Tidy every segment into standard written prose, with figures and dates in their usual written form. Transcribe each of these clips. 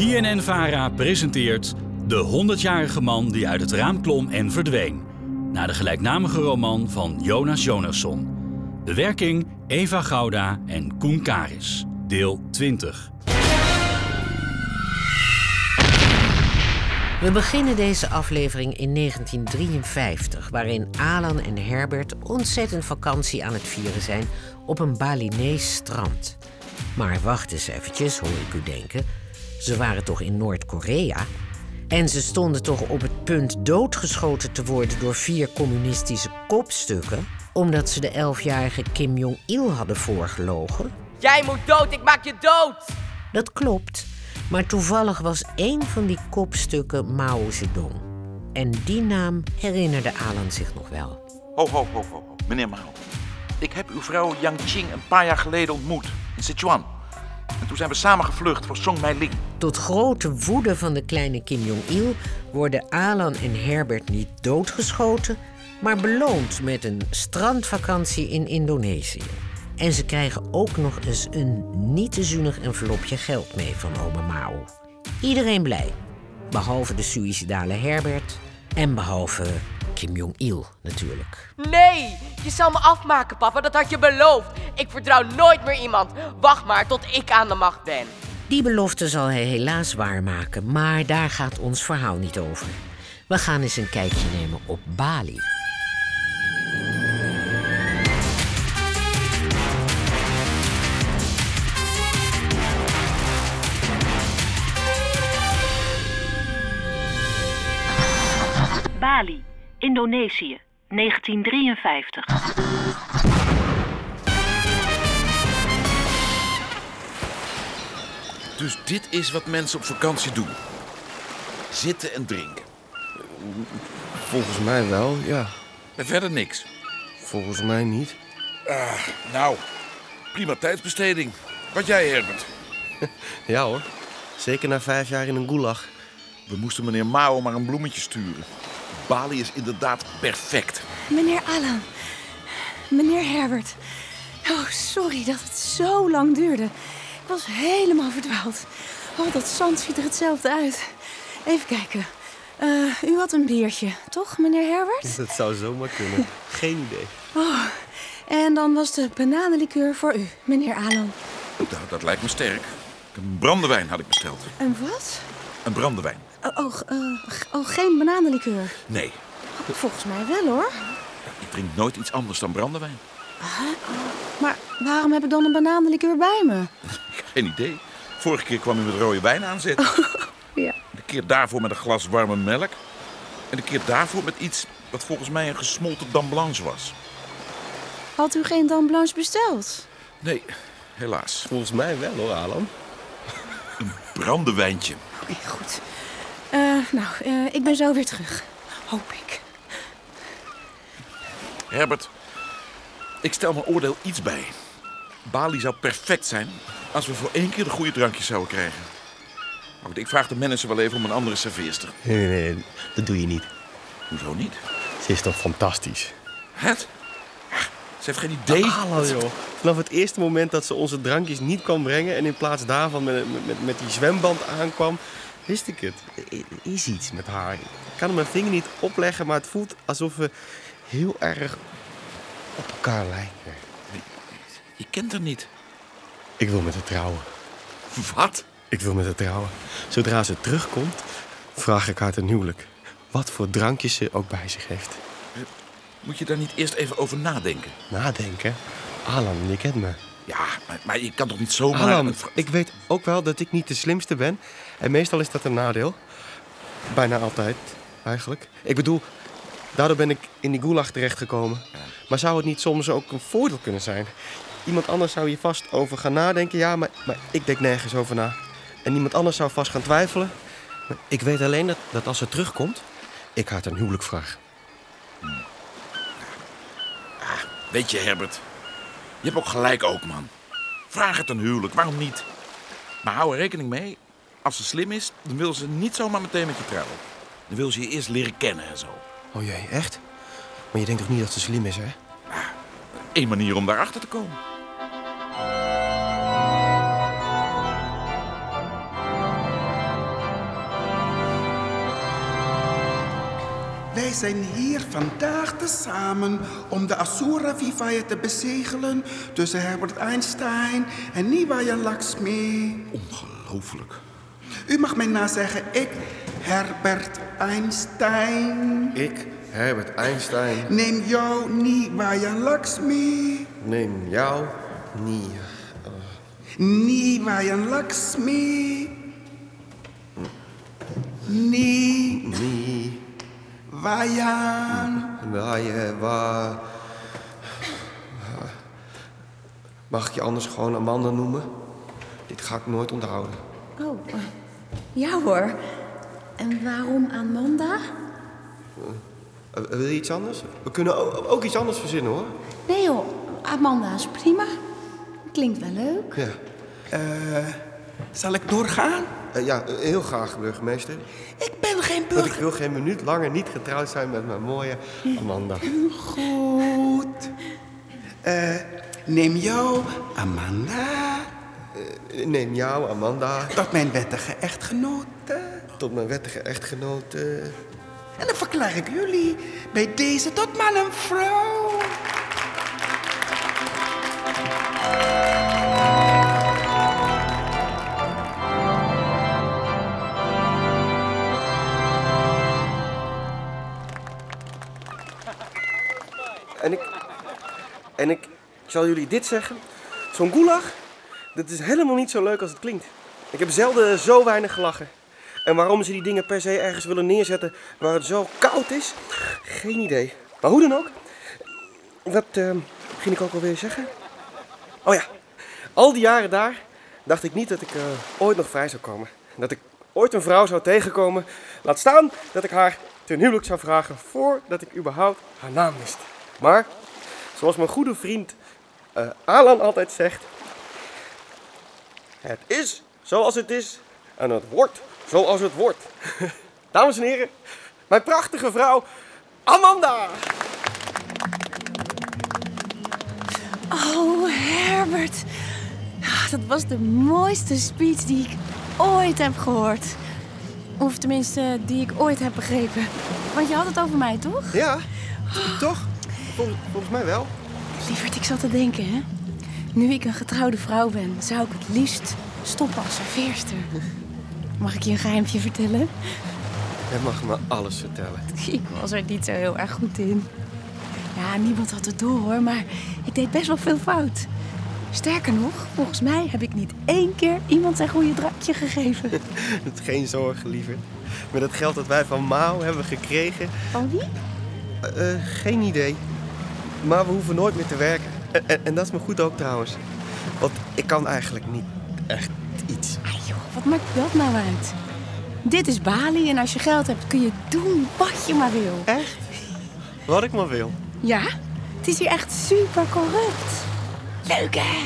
BNN-VARA presenteert De 100-jarige man die uit het raam klom en verdween. Naar de gelijknamige roman van Jonas Jonasson. Bewerking Eva Gouda en Koen Karis. Deel 20. We beginnen deze aflevering in 1953... waarin Alan en Herbert ontzettend vakantie aan het vieren zijn... op een Balinees strand. Maar wacht eens eventjes, hoor ik u denken. Ze waren toch in Noord-Korea? En ze stonden toch op het punt doodgeschoten te worden... door 4 communistische kopstukken... omdat ze de 11-jarige Kim Jong-il hadden voorgelogen? Jij moet dood, ik maak je dood! Dat klopt, maar toevallig was één van die kopstukken Mao Zedong. En die naam herinnerde Alan zich nog wel. Ho, meneer Mao. Ik heb uw vrouw Yang Qing een paar jaar geleden ontmoet in Sichuan. En toen zijn we samen gevlucht voor Song Mei-ling. Tot grote woede van de kleine Kim Jong-il worden Alan en Herbert niet doodgeschoten... maar beloond met een strandvakantie in Indonesië. En ze krijgen ook nog eens een niet te zuinig envelopje geld mee van oma Mao. Iedereen blij. Behalve de suïcidale Herbert en behalve Kim Jong-il natuurlijk. Nee, je zal me afmaken, papa, dat had je beloofd. Ik vertrouw nooit meer iemand. Wacht maar tot ik aan de macht ben. Die belofte zal hij helaas waarmaken, maar daar gaat ons verhaal niet over. We gaan eens een kijkje nemen op Bali. Bali, Indonesië, 1953. Dus dit is wat mensen op vakantie doen. Zitten en drinken. Volgens mij wel, ja. En verder niks. Volgens mij niet. Nou, prima tijdsbesteding. Wat jij, Herbert? Ja hoor. Zeker na 5 jaar in een gulag. We moesten meneer Mao maar een bloemetje sturen. Bali is inderdaad perfect. Meneer Alan. Meneer Herbert. Oh, sorry dat het zo lang duurde. Ik was helemaal verdwaald. Oh, dat zand ziet er hetzelfde uit. Even kijken. U had een biertje, toch, meneer Herbert? Dat zou zomaar kunnen. Geen idee. Oh, en dan was de bananenlikeur voor u, meneer Alan. Dat lijkt me sterk. Een brandewijn had ik besteld. Een wat? Een brandewijn. Geen bananenlikeur. Nee, Volgens mij wel, hoor. ik drink nooit iets anders dan brandewijn. Maar waarom heb ik dan een bananenlikeur bij me? Geen idee. Vorige keer kwam u met rode wijn aanzetten. Ja. De keer daarvoor met een glas warme melk. En de keer daarvoor met iets wat volgens mij een gesmolten dame blanche was. Had u geen dame blanche besteld? Nee, helaas. Volgens mij wel hoor, Alan. Brandewijntje. Oké, goed. Ik ben zo weer terug. Hoop ik. Herbert, ik stel mijn oordeel iets bij. Bali zou perfect zijn als we voor 1 keer de goede drankjes zouden krijgen. Maar goed, ik vraag de manager wel even om een andere serveerster. Nee, dat doe je niet. Hoezo niet? Ze is toch fantastisch. Het? Ze heeft geen idee. Alan joh. Vanaf het eerste moment dat ze onze drankjes niet kon brengen... en in plaats daarvan met die zwemband aankwam... wist ik het. Er is iets met haar. Ik kan er mijn vinger niet opleggen, maar het voelt alsof we heel erg op elkaar lijken. Je kent haar niet. Ik wil met haar trouwen. Wat? Ik wil met haar trouwen. Zodra ze terugkomt, vraag ik haar ten huwelijk. Wat voor drankjes ze ook bij zich heeft. Moet je daar niet eerst even over nadenken? Nadenken? Alan, je kent me. Ja, maar je kan toch niet zomaar... Alan, ik weet ook wel dat ik niet de slimste ben. En meestal is dat een nadeel. Bijna altijd, eigenlijk. Ik bedoel, daardoor ben ik in die gulag terechtgekomen. Maar zou het niet soms ook een voordeel kunnen zijn? Iemand anders zou hier vast over gaan nadenken. Ja, maar ik denk nergens over na. En iemand anders zou vast gaan twijfelen. Maar ik weet alleen dat als ze terugkomt, ik haar ten huwelijk vraag. Weet je, Herbert, je hebt ook gelijk ook, man. Vraag het een huwelijk, waarom niet? Maar hou er rekening mee, als ze slim is, dan wil ze niet zomaar meteen met je trouwen. Dan wil ze je eerst leren kennen en zo. Oh jee, echt? Maar je denkt toch niet dat ze slim is, hè? Eén manier om daarachter te komen. wij zijn hier vandaag tezamen om de Asura Vivaya te bezegelen tussen Herbert Einstein en Nivaya Lakshmi. Ongelooflijk. U mag mij nazeggen, ik, Herbert Einstein, Ik, Herbert Einstein, neem jou Nivaya Lakshmi. neem jou niet. Nivaya Lakshmi. Niet. Waar. Mag ik je anders gewoon Amanda noemen? Dit ga ik nooit onthouden. Oh, ja hoor. En waarom Amanda? Wil je iets anders? We kunnen ook iets anders verzinnen, hoor. Nee joh, Amanda is prima. Klinkt wel leuk. Ja. Zal ik doorgaan? Ja, heel graag, burgemeester. Ik ben geen Want ik burger. wil geen minuut langer niet getrouwd zijn met mijn mooie Amanda. Goed. Neem jou, Amanda, Neem jou, Amanda, tot mijn wettige echtgenote. tot mijn wettige echtgenoot. En dan verklaar ik jullie bij deze tot man en vrouw. En ik zal jullie dit zeggen. Zo'n gulag, dat is helemaal niet zo leuk als het klinkt. Ik heb zelden zo weinig gelachen. En waarom ze die dingen per se ergens willen neerzetten waar het zo koud is, geen idee. Maar hoe dan ook, wat ging ik ook alweer zeggen? Oh ja, al die jaren daar dacht ik niet dat ik ooit nog vrij zou komen. Dat ik ooit een vrouw zou tegenkomen. Laat staan dat ik haar ten huwelijk zou vragen voordat ik überhaupt haar naam wist. Maar, zoals mijn goede vriend Alan altijd zegt, het is zoals het is en het wordt zoals het wordt. Dames en heren, mijn prachtige vrouw Amanda! Oh, Herbert. Dat was de mooiste speech die ik ooit heb gehoord. Of tenminste, die ik ooit heb begrepen. Want je had het over mij, toch? Ja, toch? Volgens mij wel. Lieverd, ik zat te denken, hè. Nu ik een getrouwde vrouw ben, zou ik het liefst stoppen als serveerster. Mag ik je een geheimje vertellen? Je mag me alles vertellen. Ik was er niet zo heel erg goed in. Ja, niemand had het door, hoor, maar ik deed best wel veel fout. Sterker nog, volgens mij heb ik niet 1 keer iemand zijn goede drankje gegeven. Geen zorgen, lieverd. Met het geld dat wij van Mao hebben gekregen... Van wie? Geen idee. Maar we hoeven nooit meer te werken. En dat is me goed ook trouwens. Want ik kan eigenlijk niet echt iets. Ah joh, wat maakt dat nou uit? Dit is Bali en als je geld hebt kun je doen wat je maar wil. Echt? Wat ik maar wil. Ja, het is hier echt super corrupt. Leuk, hè?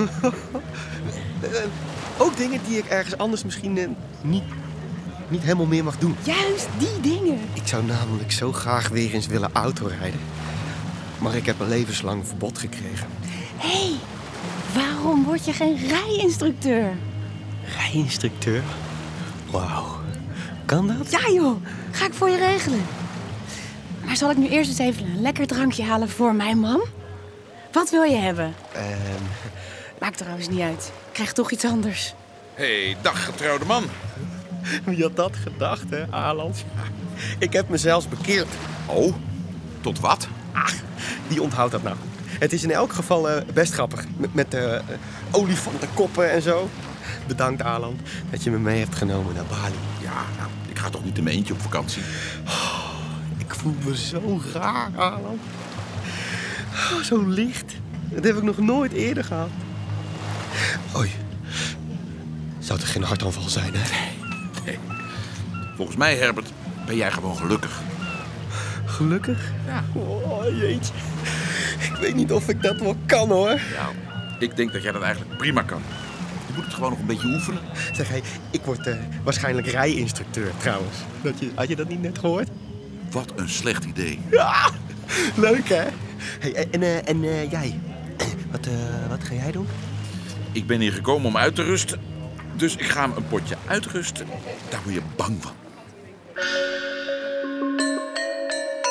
Ook dingen die ik ergens anders misschien niet helemaal meer mag doen. Juist die dingen. Ik zou namelijk zo graag weer eens willen autorijden. Maar ik heb een levenslang verbod gekregen. Hé, waarom word je geen rijinstructeur? Rijinstructeur? Wauw. Kan dat? Ja joh, ga ik voor je regelen. Maar zal ik nu eerst eens even een lekker drankje halen voor mijn man? Wat wil je hebben? Maakt trouwens niet uit. Ik krijg toch iets anders. Hey, dag getrouwde man. Wie had dat gedacht, hè, Alan? Ik heb me zelfs bekeerd. Oh, tot wat? Ach, wie onthoudt dat nou? Het is in elk geval best grappig. Met olifantenkoppen en zo. Bedankt, Alan, dat je me mee hebt genomen naar Bali. Ja, nou, ik ga toch niet in mijn eentje op vakantie? Ik voel me zo raar, Alan. Oh, zo licht. Dat heb ik nog nooit eerder gehad. Oei. Zou het geen hartaanval zijn, hè? Nee. Volgens mij, Herbert, ben jij gewoon gelukkig. Gelukkig? Ja. Oh, jeetje. Ik weet niet of ik dat wel kan, hoor. Ja, ik denk dat jij dat eigenlijk prima kan. Je moet het gewoon nog een beetje oefenen. Zeg, hey, ik word waarschijnlijk rijinstructeur, trouwens. Had je dat niet net gehoord? Wat een slecht idee. Ja, leuk, hè? Hey, en jij? Wat ga jij doen? Ik ben hier gekomen om uit te rusten. Dus ik ga me een potje uitrusten. Daar word je bang van.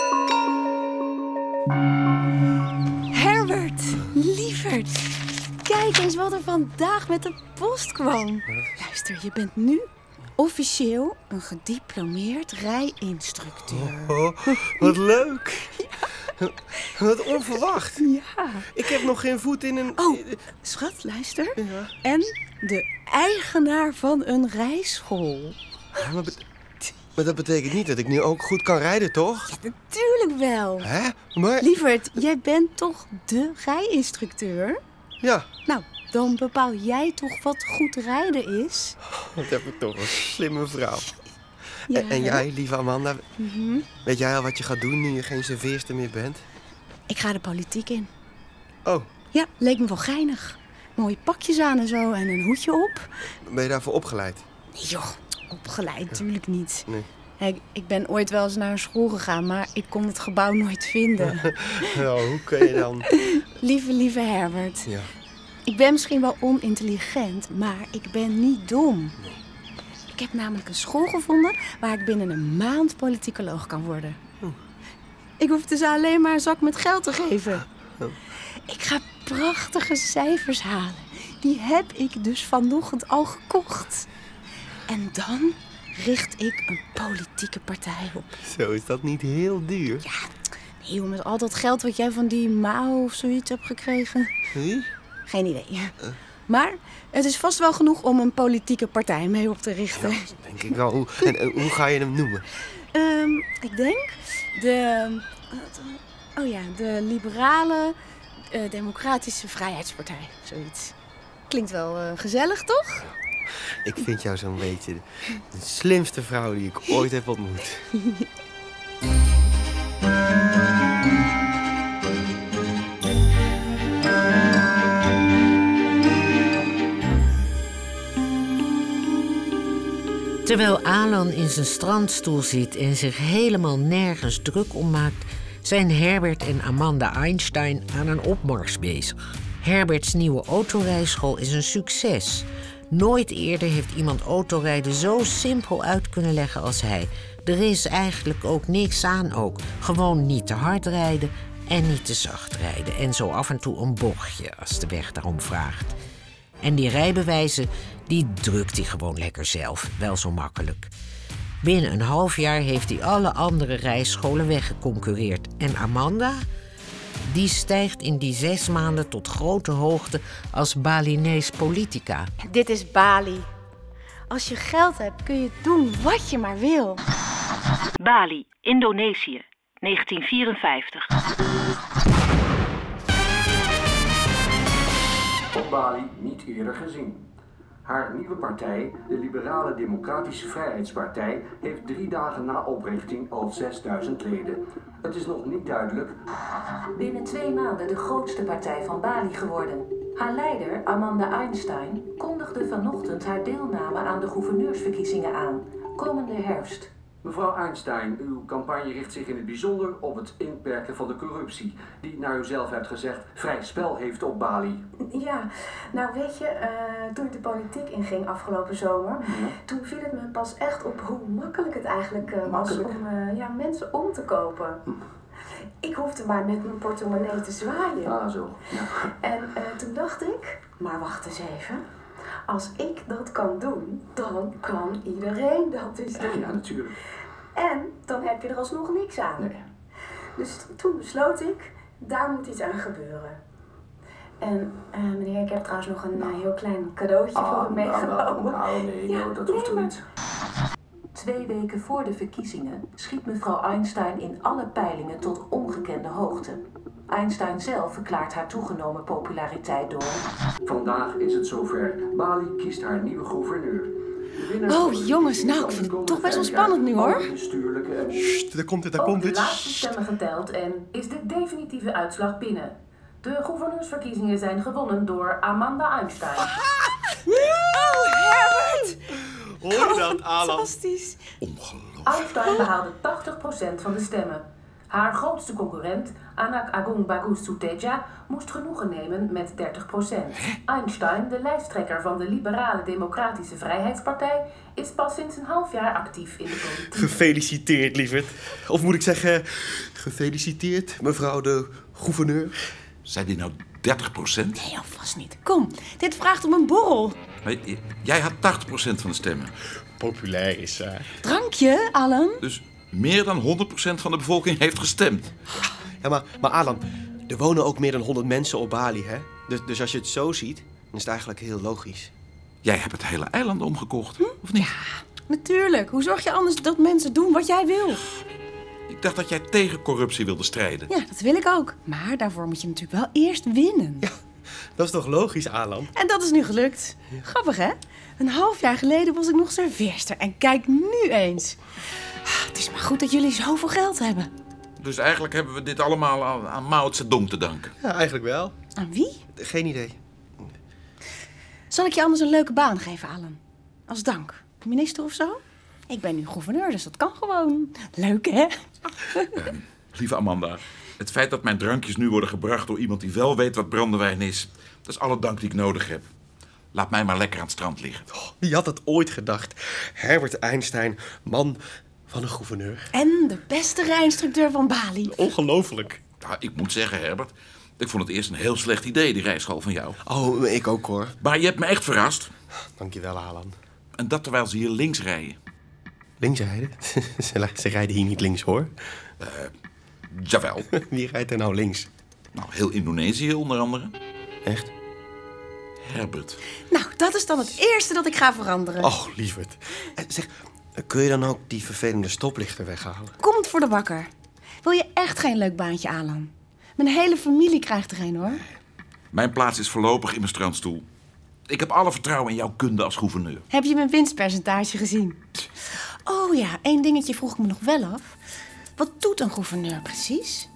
Herbert, lieverd. Kijk eens wat er vandaag met de post kwam. Luister, je bent nu officieel een gediplomeerd rijinstructeur. Oh, wat leuk. Ja. Wat onverwacht. Ja. Ik heb nog geen voet in een... Oh, schat, luister. Ja. En de eigenaar van een rijschool. Maar dat betekent niet dat ik nu ook goed kan rijden, toch? Ja, natuurlijk wel. Hè? Maar... Lieverd, jij bent toch de rijinstructeur? Ja. Nou, dan bepaal jij toch wat goed rijden is? Wat heb ik toch een slimme vrouw. Ja. En jij, lieve Amanda, weet jij al wat je gaat doen nu je geen serveerster meer bent? Ik ga de politiek in. Oh, Ja, leek me wel geinig. Mooie pakjes aan en zo en een hoedje op. ben je daarvoor opgeleid? Nee joh, opgeleid natuurlijk niet. Nee. Hey, ik ben ooit wel eens naar een school gegaan, maar ik kon het gebouw nooit vinden. Nou, hoe kun je dan... Lieve Herbert. Ja. Ik ben misschien wel onintelligent, maar ik ben niet dom. Ik heb namelijk een school gevonden waar ik binnen een maand politicoloog kan worden. Ik hoef dus alleen maar een zak met geld te geven. Ik ga prachtige cijfers halen. Die heb ik dus vanochtend al gekocht. En dan richt ik een politieke partij op. Zo, is dat niet heel duur? Nee joh, met al dat geld wat jij van die Mao of zoiets hebt gekregen. Wie? Geen idee. Maar het is vast wel genoeg om een politieke partij mee op te richten. Ja, dat denk ik wel. Hoe ga je hem noemen? Ik denk de liberale democratische vrijheidspartij. Zoiets. Klinkt wel gezellig, toch? Ik vind jou zo'n beetje de slimste vrouw die ik ooit heb ontmoet. Terwijl Alan in zijn strandstoel zit en zich helemaal nergens druk om maakt, zijn Herbert en Amanda Einstein aan een opmars bezig. Herberts nieuwe autorijschool is een succes. Nooit eerder heeft iemand autorijden zo simpel uit kunnen leggen als hij. Er is eigenlijk ook niks aan ook. Gewoon niet te hard rijden en niet te zacht rijden. En zo af en toe een bochtje als de weg daarom vraagt. En die rijbewijzen, die drukt hij gewoon lekker zelf. Wel zo makkelijk. Binnen een half jaar heeft hij alle andere rijscholen weggeconcurreerd. En Amanda, die stijgt in die 6 maanden tot grote hoogte als Balinese politica. Dit is Bali. Als je geld hebt, kun je doen wat je maar wil. Bali, Indonesië, 1954. Op Bali niet eerder gezien. Haar nieuwe partij, de Liberale Democratische Vrijheidspartij, heeft 3 dagen na oprichting al 6000 leden. Het is nog niet duidelijk. Binnen 2 maanden de grootste partij van Bali geworden. Haar leider, Amanda Einstein, kondigde vanochtend haar deelname aan de gouverneursverkiezingen aan, komende herfst. Mevrouw Einstein, uw campagne richt zich in het bijzonder op het inperken van de corruptie, die, naar u zelf hebt gezegd, vrij spel heeft op Bali. Ja, nou weet je, toen ik de politiek inging afgelopen zomer, toen viel het me pas echt op hoe makkelijk het eigenlijk was om mensen om te kopen. Ik hoefde maar met mijn portemonnee te zwaaien. Ah, zo. Ja. En toen dacht ik, maar wacht eens even. Als ik dat kan doen, dan kan iedereen dat dus doen. Ja, natuurlijk. En dan heb je er alsnog niks aan. Nee. Dus toen besloot ik, daar moet iets aan gebeuren. En meneer, ik heb trouwens nog een heel klein cadeautje voor u meegenomen. Nee, dat hoeft toch niet. 2 weken voor de verkiezingen schiet mevrouw Einstein in alle peilingen tot ongekende hoogte. Einstein zelf verklaart haar toegenomen populariteit door. Vandaag is het zover. Bali kiest haar nieuwe gouverneur. Oh jongens, nou ik vind het toch best wel spannend nu hoor. Sst, daar komt het. De laatste stemmen geteld en is de definitieve uitslag binnen. De gouverneursverkiezingen zijn gewonnen door Amanda Einstein. Oh, Herbert! Hoor je dat, Alan? Fantastisch. Einstein behaalde 80% van de stemmen. Haar grootste concurrent, Anak Agung Bagus Suteja, moest genoegen nemen met 30%. Einstein, de lijsttrekker van de Liberale Democratische Vrijheidspartij, is pas sinds een half jaar actief in de politiek. Gefeliciteerd, lieverd. Of moet ik zeggen, gefeliciteerd, mevrouw de gouverneur. Zei die nou 30%? Nee, alvast niet. Kom, dit vraagt om een borrel. Nee, jij had 80% van de stemmen. Populair is ze. Drankje, Alan? Dus meer dan 100% van de bevolking heeft gestemd. Ja, maar Alan, er wonen ook meer dan 100 mensen op Bali, hè? Dus als je het zo ziet, dan is het eigenlijk heel logisch. Jij hebt het hele eiland omgekocht, of niet? Ja, natuurlijk. Hoe zorg je anders dat mensen doen wat jij wil? Ik dacht dat jij tegen corruptie wilde strijden. Ja, dat wil ik ook. Maar daarvoor moet je natuurlijk wel eerst winnen. Ja, dat is toch logisch, Alan? En dat is nu gelukt. Grappig, hè? Een half jaar geleden was ik nog serveerster. En kijk nu eens. Het is maar goed dat jullie zoveel geld hebben. Dus eigenlijk hebben we dit allemaal aan Mao Zedong te danken. Ja, eigenlijk wel. Aan wie? Geen idee. Zal ik je anders een leuke baan geven, Alan? Als dank. Minister of zo? Ik ben nu gouverneur, dus dat kan gewoon. Leuk, hè? Lieve Amanda, het feit dat mijn drankjes nu worden gebracht door iemand die wel weet wat brandewijn is, dat is alle dank die ik nodig heb. Laat mij maar lekker aan het strand liggen. Oh, wie had het ooit gedacht? Herbert Einstein, man van een gouverneur. En de beste rijinstructeur van Bali. Ongelooflijk. Nou, ik moet zeggen, Herbert, ik vond het eerst een heel slecht idee, die rijschool van jou. Oh, ik ook, hoor. Maar je hebt me echt verrast. Dankjewel, Alan. En dat terwijl ze hier links rijden. Links rijden? Ze rijden hier niet links, hoor. Jawel. Wie rijdt er nou links? Nou, heel Indonesië onder andere. Echt? Herbert. Nou, dat is dan het eerste dat ik ga veranderen. Oh, lieverd. Zeg, kun je dan ook die vervelende stoplichten weghalen? Komt voor de bakker. Wil je echt geen leuk baantje, Alan? Mijn hele familie krijgt er een, hoor. Mijn plaats is voorlopig in mijn strandstoel. Ik heb alle vertrouwen in jouw kunde als gouverneur. Heb je mijn winstpercentage gezien? Oh ja, 1 dingetje vroeg ik me nog wel af. Wat doet een gouverneur precies?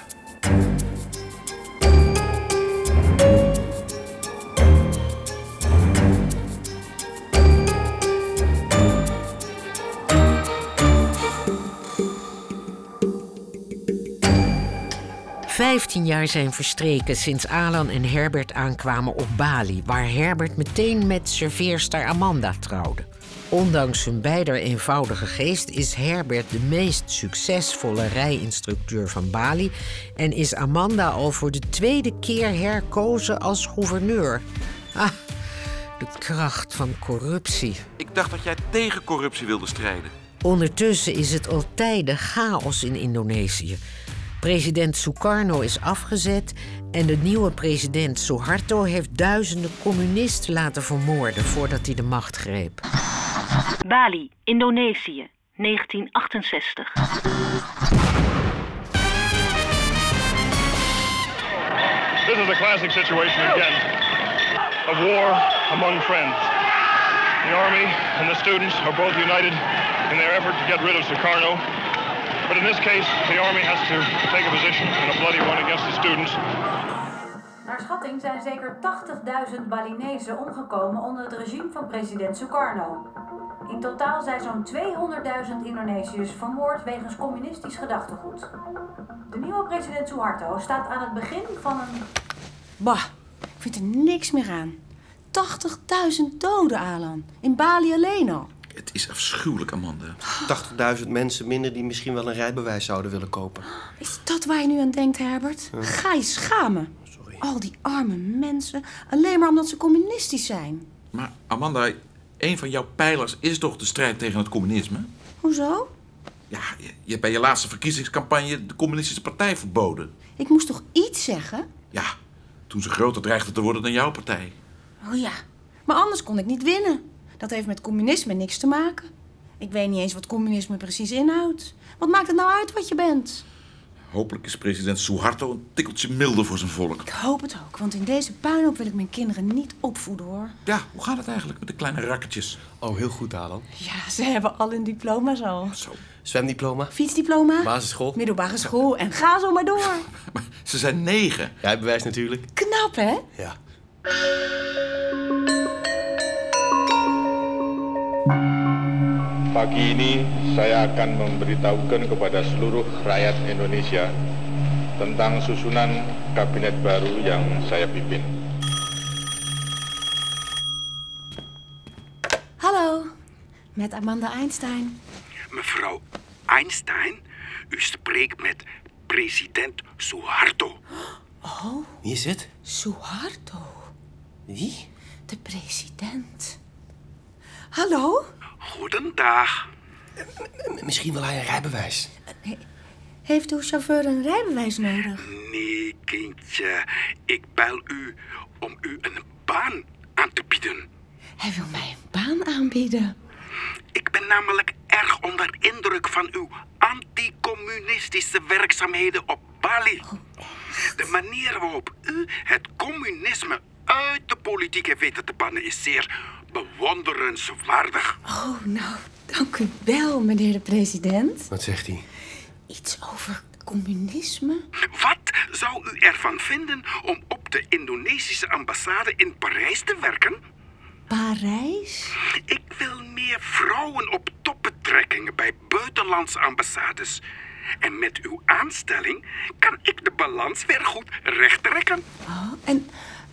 ...15 jaar zijn verstreken sinds Alan en Herbert aankwamen op Bali... waar Herbert meteen met serveerster Amanda trouwde. Ondanks hun beider eenvoudige geest is Herbert de meest succesvolle rijinstructeur van Bali... en is Amanda al voor de 2e keer herkozen als gouverneur. Ah, de kracht van corruptie. Ik dacht dat jij tegen corruptie wilde strijden. Ondertussen is het al tijden chaos in Indonesië. President Sukarno is afgezet en de nieuwe president Suharto heeft duizenden communisten laten vermoorden voordat hij de macht greep. Bali, Indonesië, 1968. This is a classic situation again of war among friends. The army and the students are both united in their effort to get rid of Sukarno. But in this case, the army has to take a position in a bloody one against the students. Naar schatting zijn zeker 80.000 Balinezen omgekomen onder het regime van president Sukarno. In totaal zijn zo'n 200.000 Indonesiërs vermoord wegens communistisch gedachtegoed. De nieuwe president Suharto staat aan het begin van een... Bah, ik vind er niks meer aan. 80.000 doden, Alan. In Bali alleen al. Het is afschuwelijk, Amanda. 80.000 mensen minder die misschien wel een rijbewijs zouden willen kopen. Is dat waar je nu aan denkt, Herbert? Ga je schamen. Sorry. Al die arme mensen, alleen maar omdat ze communistisch zijn. Maar Amanda, een van jouw pijlers is toch de strijd tegen het communisme? Hoezo? Ja, je hebt bij je laatste verkiezingscampagne de communistische partij verboden. Ik moest toch iets zeggen? Ja, toen ze groter dreigde te worden dan jouw partij. Oh ja, maar anders kon ik niet winnen. Dat heeft met communisme niks te maken. Ik weet niet eens wat communisme precies inhoudt. Wat maakt het nou uit wat je bent? Hopelijk is president Suharto een tikkeltje milder voor zijn volk. Ik hoop het ook, want in deze puinhoop wil ik mijn kinderen niet opvoeden, hoor. Ja, hoe gaat het eigenlijk met de kleine rakketjes? Oh, heel goed, Alan. Ja, ze hebben al hun diploma's al. Zo. Zwemdiploma? Fietsdiploma? Basisschool? Middelbare school en ga zo maar door. Maar ze zijn 9. Rijbewijs natuurlijk. Knap, hè? Ja. Pagi ini saya akan memberitahukan kepada seluruh rakyat Indonesia tentang susunan kabinet baru yang saya pimpin. Hallo, met Amanda Einstein. Mevrouw Einstein, u spreekt met president Suharto. Oh, Wie is het? Suharto. Wie? De president. Hallo? Goedendag. Misschien wil hij een rijbewijs. Heeft uw chauffeur een rijbewijs nodig? Nee, kindje. Ik bel u om u een baan aan te bieden. Hij wil mij een baan aanbieden. Ik ben namelijk erg onder indruk van uw anticommunistische werkzaamheden op Bali. De manier waarop u het communisme uit de politiek heeft weten te bannen is zeer bewonderenswaardig. Oh, nou, dank u wel, meneer de president. Wat zegt hij? Iets over communisme? Wat zou u ervan vinden om op de Indonesische ambassade in Parijs te werken? Parijs? Ik wil meer vrouwen op topbetrekkingen bij buitenlandse ambassades. En met uw aanstelling kan ik de balans weer goed rechttrekken. Oh, en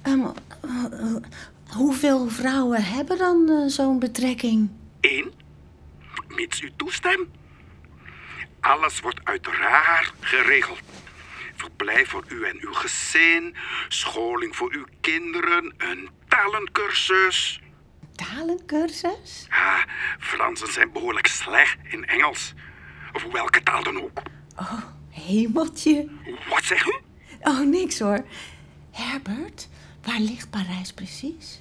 hoeveel vrouwen hebben dan zo'n betrekking? 1. Mits u toestemt. Alles wordt uiteraard geregeld. Verblijf voor u en uw gezin, scholing voor uw kinderen, een talencursus. Talencursus? Ah, Fransen zijn behoorlijk slecht in Engels. Of welke taal dan ook. Oh, hemeltje. Wat zegt u? Oh, niks hoor. Herbert, waar ligt Parijs precies?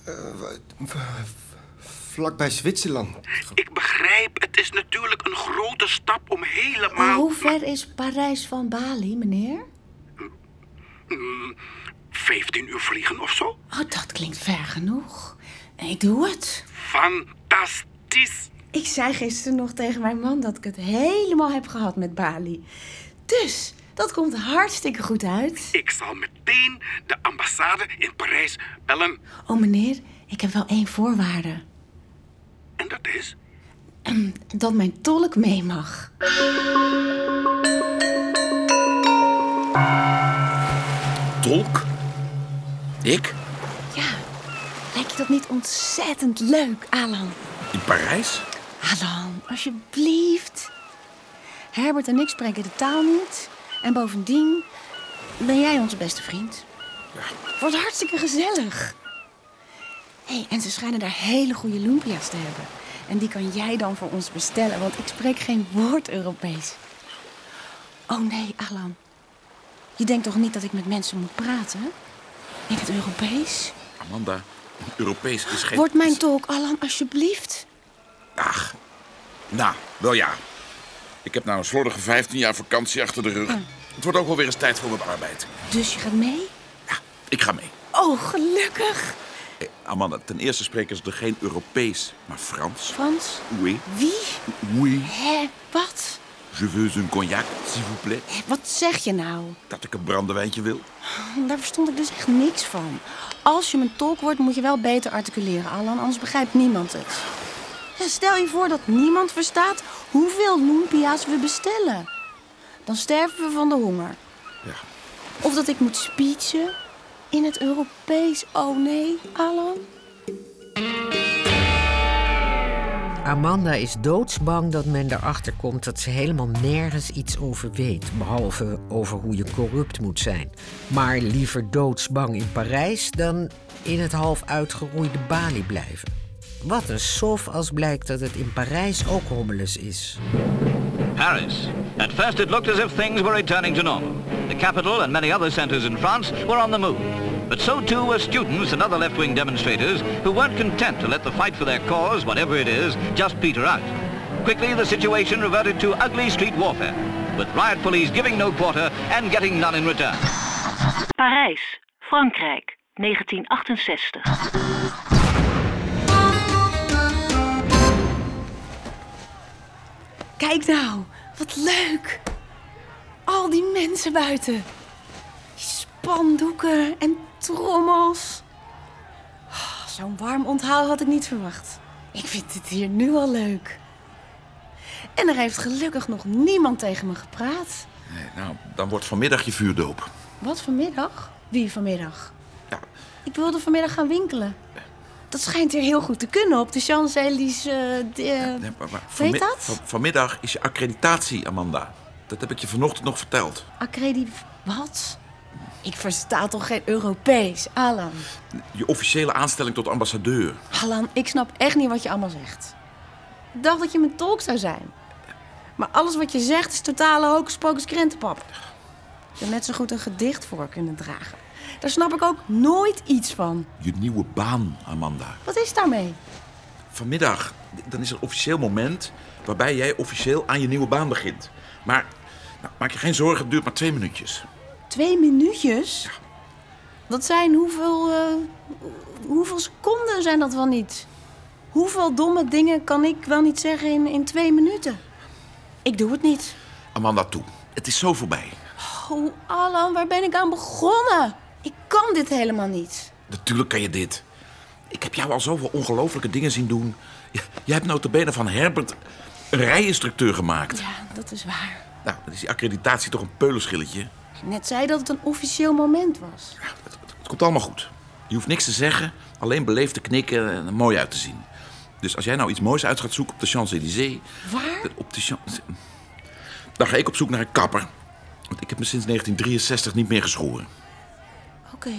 Vlakbij Zwitserland. Ik begrijp, het is natuurlijk een grote stap om helemaal... Hoe ver is Parijs van Bali, meneer? 15 uur vliegen of zo. Oh, dat klinkt ver genoeg. Ik doe het. Fantastisch. Ik zei gisteren nog tegen mijn man dat ik het helemaal heb gehad met Bali. Dus, dat komt hartstikke goed uit. Ik zal meteen de ambassade in Parijs bellen. Oh, meneer, ik heb wel 1 voorwaarde. En dat is? Dat mijn tolk mee mag. Tolk? Ik? Ja, lijkt je dat niet ontzettend leuk, Alan? In Parijs? Alan, alsjeblieft. Herbert en ik spreken de taal niet. En bovendien ben jij onze beste vriend. Het wordt hartstikke gezellig. Hé, en ze schijnen daar hele goede lumpia's te hebben. En die kan jij dan voor ons bestellen, want ik spreek geen woord Europees. Oh nee, Alan. Je denkt toch niet dat ik met mensen moet praten? In het Europees? Amanda, Europees is geen... Word mijn tolk, Alan, alsjeblieft. Ach, nou, wel ja. Ik heb nou een slordige 15 jaar vakantie achter de rug. Het wordt ook wel weer eens tijd voor wat arbeid. Dus je gaat mee? Ja, ik ga mee. Oh, gelukkig. Amanda, ten eerste spreken ze er geen Europees, maar Frans. Frans? Oui. Wie? Oui. Hé, wat? Je veux un cognac, s'il vous plaît. Wat zeg je nou? Dat ik een brandewijntje wil. Daar verstond ik dus echt niks van. Als je mijn tolk wordt, moet je wel beter articuleren, Alan. Anders begrijpt niemand het. Ja, stel je voor dat niemand verstaat hoeveel lumpia's we bestellen. Dan sterven we van de honger. Ja. Of dat ik moet speechen in het Europees. Oh nee, Alan. Amanda is doodsbang dat men erachter komt dat ze helemaal nergens iets over weet. Behalve over hoe je corrupt moet zijn. Maar liever doodsbang in Parijs dan in het half uitgeroeide Bali blijven. Wat een sof als blijkt dat het in Parijs ook hommeles is. Paris. At first it looked as if things were returning to normal. The capital and many other centers in France were on the move. But so too were students and other left-wing demonstrators who weren't content to let the fight for their cause, whatever it is, just peter out. Quickly the situation reverted to ugly street warfare, with riot police giving no quarter and getting none in return. Parijs, Frankrijk, 1968. Kijk nou, wat leuk. Al die mensen buiten. Die spandoeken en trommels. Oh, zo'n warm onthaal had ik niet verwacht. Ik vind het hier nu al leuk. En er heeft gelukkig nog niemand tegen me gepraat. Nee, nou, dan wordt vanmiddag je vuurdoop. Wat, vanmiddag? Wie vanmiddag? Ja. Ik wilde vanmiddag gaan winkelen. Dat schijnt hier heel goed te kunnen op de Champs-Élysées. Weet dat? Vanmiddag is je accreditatie, Amanda. Dat heb ik je vanochtend nog verteld. Wat? Ik versta toch geen Europees, Alan? Je officiële aanstelling tot ambassadeur. Alan, ik snap echt niet wat je allemaal zegt. Ik dacht dat je mijn tolk zou zijn. Maar alles wat je zegt is totale hocus-pocus krentenpap. Je had net zo goed een gedicht voor kunnen dragen. Daar snap ik ook nooit iets van. Je nieuwe baan, Amanda. Wat is daarmee? Vanmiddag, dan is er een officieel moment waarbij jij officieel aan je nieuwe baan begint. Maar nou, maak je geen zorgen, het duurt maar 2 minuutjes. 2 minuutjes? Ja. Dat zijn hoeveel seconden zijn dat wel niet? Hoeveel domme dingen kan ik wel niet zeggen in 2 minuten? Ik doe het niet. Amanda, toe. Het is zo voorbij. Oh, Alan, waar ben ik aan begonnen? Ik kan dit helemaal niet. Natuurlijk kan je dit. Ik heb jou al zoveel ongelofelijke dingen zien doen. Jij hebt nota bene van Herbert een rijinstructeur gemaakt. Ja, dat is waar. Nou, dan is die accreditatie toch een peulenschilletje. Je net zei dat het een officieel moment was. Ja, het komt allemaal goed. Je hoeft niks te zeggen, alleen beleefd te knikken en er mooi uit te zien. Dus als jij nou iets moois uit gaat zoeken op de Champs-Élysées... Waar? Op de dan ga ik op zoek naar een kapper. Want ik heb me sinds 1963 niet meer geschoren. Oké.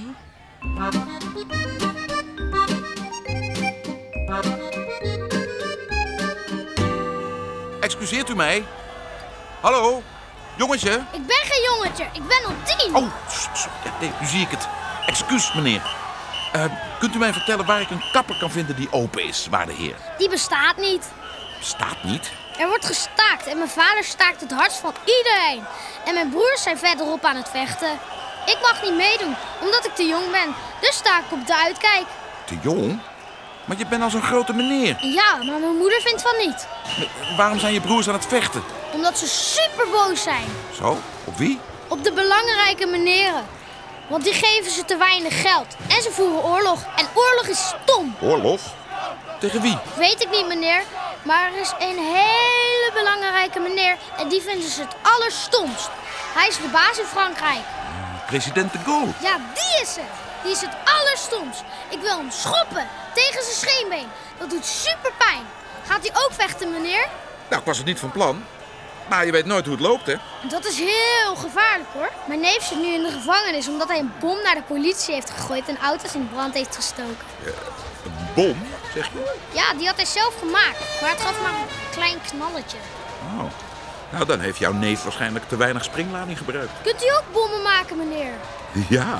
Excuseert u mij? Hallo? Jongetje? Ik ben geen jongetje, ik ben al 10. Oh, ja, nee, nu zie ik het. Excuus, meneer. Kunt u mij vertellen waar ik een kapper kan vinden die open is, waarde heer? Die bestaat niet. Bestaat niet? Er wordt gestaakt en mijn vader staakt het hardst van iedereen. En mijn broers zijn verderop aan het vechten. Ik mag niet meedoen, omdat ik te jong ben. Dus sta ik op de uitkijk. Te jong? Maar je bent al zo'n grote meneer. Ja, maar mijn moeder vindt van niet. Waarom zijn je broers aan het vechten? Omdat ze super boos zijn. Zo? Op wie? Op de belangrijke meneren. Want die geven ze te weinig geld. En ze voeren oorlog. En oorlog is stom. Oorlog? Tegen wie? Weet ik niet, meneer. Maar er is een hele belangrijke meneer. En die vinden ze het allerstomst. Hij is de baas in Frankrijk. President de Gaulle. Ja, die is het. Die is het allerstomst. Ik wil hem schoppen tegen zijn scheenbeen. Dat doet super pijn. Gaat hij ook vechten, meneer? Nou, ik was het niet van plan. Maar je weet nooit hoe het loopt, hè? Dat is heel gevaarlijk, hoor. Mijn neef zit nu in de gevangenis omdat hij een bom naar de politie heeft gegooid en auto's in brand heeft gestoken. Een bom, zeg je? Ja, die had hij zelf gemaakt. Maar het gaf maar een klein knalletje. Oh. Nou, dan heeft jouw neef waarschijnlijk te weinig springlading gebruikt. Kunt u ook bommen maken, meneer? Ja,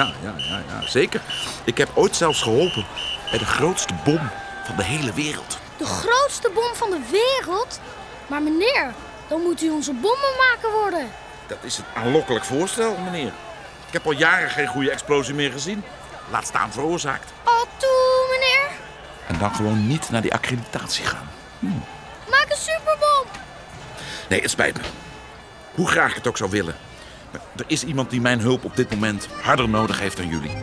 zeker. Ik heb ooit zelfs geholpen bij de grootste bom van de hele wereld. De grootste bom van de wereld? Maar meneer, dan moet u onze bommenmaker worden. Dat is een aanlokkelijk voorstel, meneer. Ik heb al jaren geen goede explosie meer gezien. Laat staan veroorzaakt. Al toe, meneer. En dan gewoon niet naar die accreditatie gaan. Maak een superbom. Nee, het spijt me. Hoe graag ik het ook zou willen. Maar er is iemand die mijn hulp op dit moment harder nodig heeft dan jullie.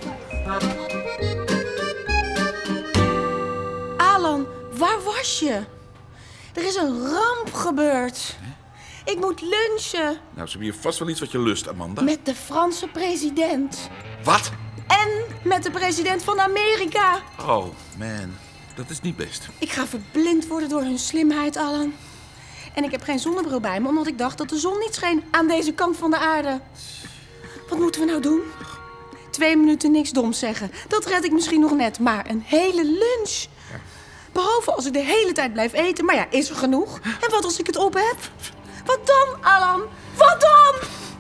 Alan, waar was je? Er is een ramp gebeurd. Ik moet lunchen. Nou, ze hebben hier vast wel iets wat je lust, Amanda. Met de Franse president. Wat? En met de president van Amerika. Oh, man. Dat is niet best. Ik ga verblind worden door hun slimheid, Alan. En ik heb geen zonnebril bij me, omdat ik dacht dat de zon niet scheen aan deze kant van de aarde. Wat moeten we nou doen? 2 minuten niks doms zeggen. Dat red ik misschien nog net, maar een hele lunch. Behalve als ik de hele tijd blijf eten. Maar ja, is er genoeg? En wat als ik het op heb? Wat dan, Alan? Wat dan?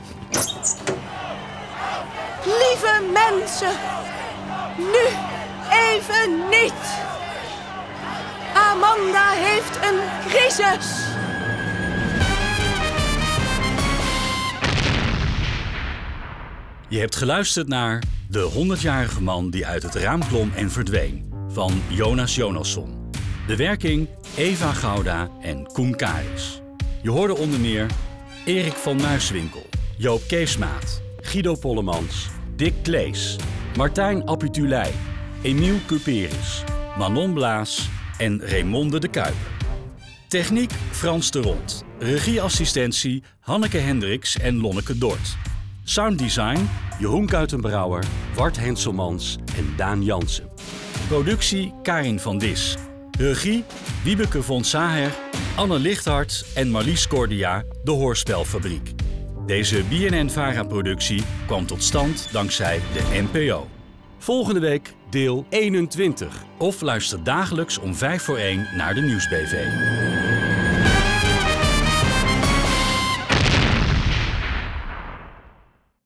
Lieve mensen, nu even niet. Amanda heeft een crisis. Je hebt geluisterd naar De 100-jarige man die uit het raam klom en verdween van Jonas Jonasson. De werking Eva Gouda en Koen Karis. Je hoorde onder meer Erik van Muiswinkel, Joop Keesmaat, Guido Pollemans, Dick Klees, Martijn Apputulei, Emiel Cuperis, Manon Blaas, en Raymonde de Kuip. Techniek Frans de Rond. Regieassistentie Hanneke Hendricks en Lonneke Dort. Sounddesign Jeroen Kuitenbrouwer, Wart Henselmans en Daan Jansen. Productie Karin van Dis. Regie Wiebeke von Saher, Anne Lichthart en Marlies Cordia, de Hoorspelfabriek. Deze BNN-VARA-productie kwam tot stand dankzij de NPO. Volgende week deel 21. Of luister dagelijks om 1:05 naar de Nieuwsbv.